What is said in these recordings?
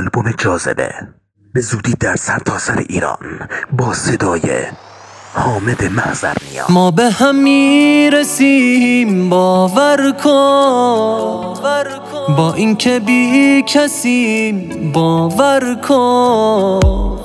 آلبوم جاذبه به زودی در سرتاسر ایران با صدای حامد محضرنیا. ما به هم میرسیم باور کن، با این که بی کسیم باور کن.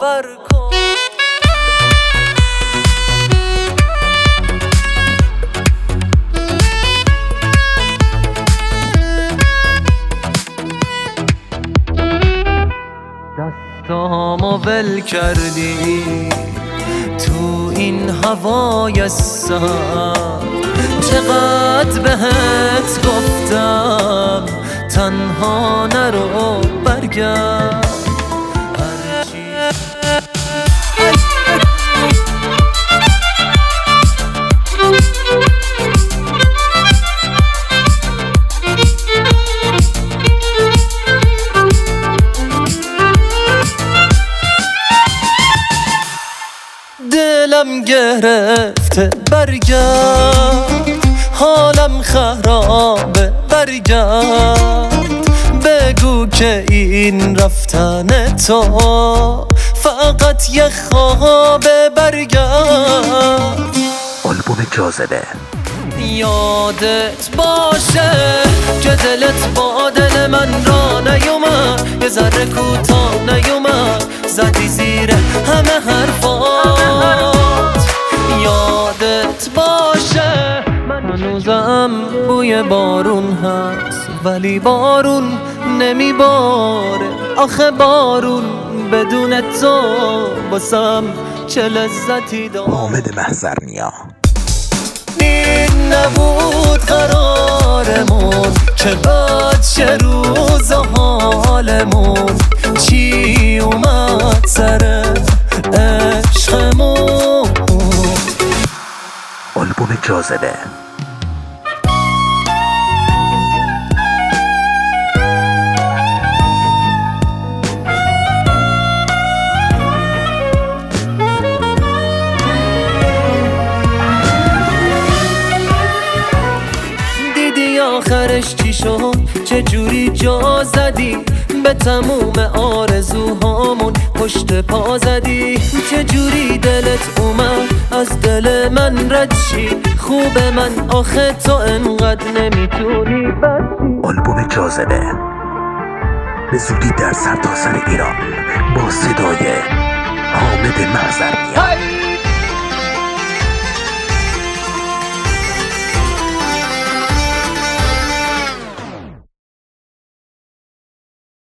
دستامو ول کردی تو این هوای سرد، چقدر بهت گفتم تنها نرو برگرد. دلم گرفته برگرد، حالم خرابه برگرد. بگو که این رفتن تو فقط یه خوابه برگرد. آلبوم جاذبه. یادت باشه که دلت با دل من را نیومد، یه ذره کوتاه نیومد، زدی زیر همه حرفات. یادت باشه من هنوزم بوی بارون هست، ولی بارون نمیباره. آخه بارون بدون تو واسم چه لذتی داره. حامد محضرنیا. این نبود قرارمون که بعد چه روز و حالمون، چی اومد سر عشقمون. آلبوم جاذبه. آخرش چی شد؟ چه جوری جا زدی به تموم آرزوهامون، پشت پا زدی. چه جوری دلت اومد از دل من رد شی؟ خوب من آخه تو انقدر نمیتونی بچی. آلبوم جاذبه به زودی در سرتاسر ایران با صدای حامد محضرنیا.